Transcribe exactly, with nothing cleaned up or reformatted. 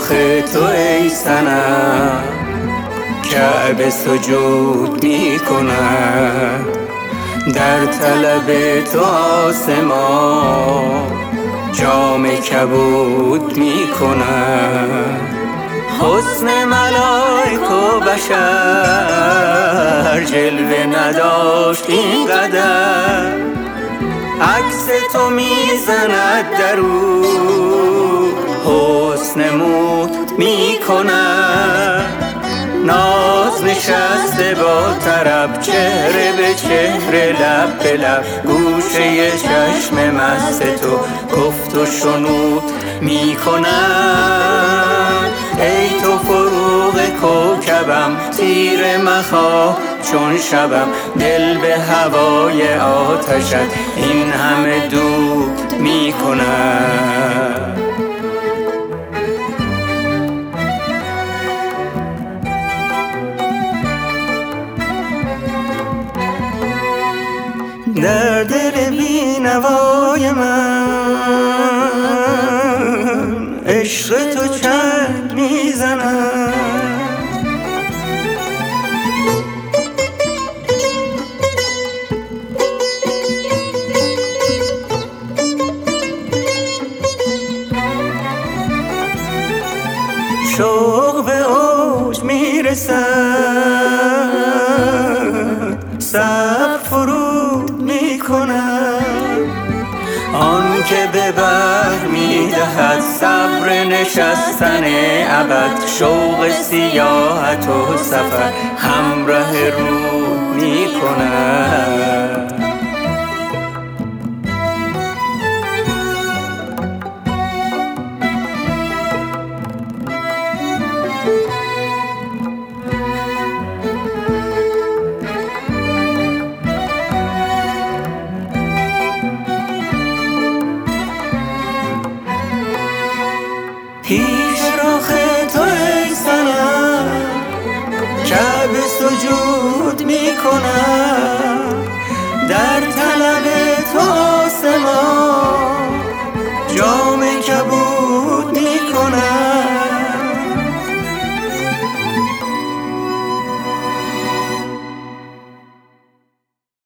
رخ تو ای صنم کعبه سجود می کند، در طلب تو آسمان جام کبود می کند. حسن ملائک و بشر جلوه نداشت اینقدر، عکس تو میزند در او حسن مود می کند. ناز نشسته با طرب چهره به چهره لب به لب، گوشه چشم مست تو گفت و شنود می کند. ای تو فروغ کوکبم تیر مخواه چون شبم، دل به هوای آتشت این همه دود می کند. در دل بی‌نوای من عشق تو چنگ میزند، شوق به اوج میرسد، صبر فرود میکند. آن که به بحر میدهد صبر نشستن ابد، شوق سیاحت و سفر همراه رود میکند. پیش رخ تو ای صنم کعبه سجود می کنم،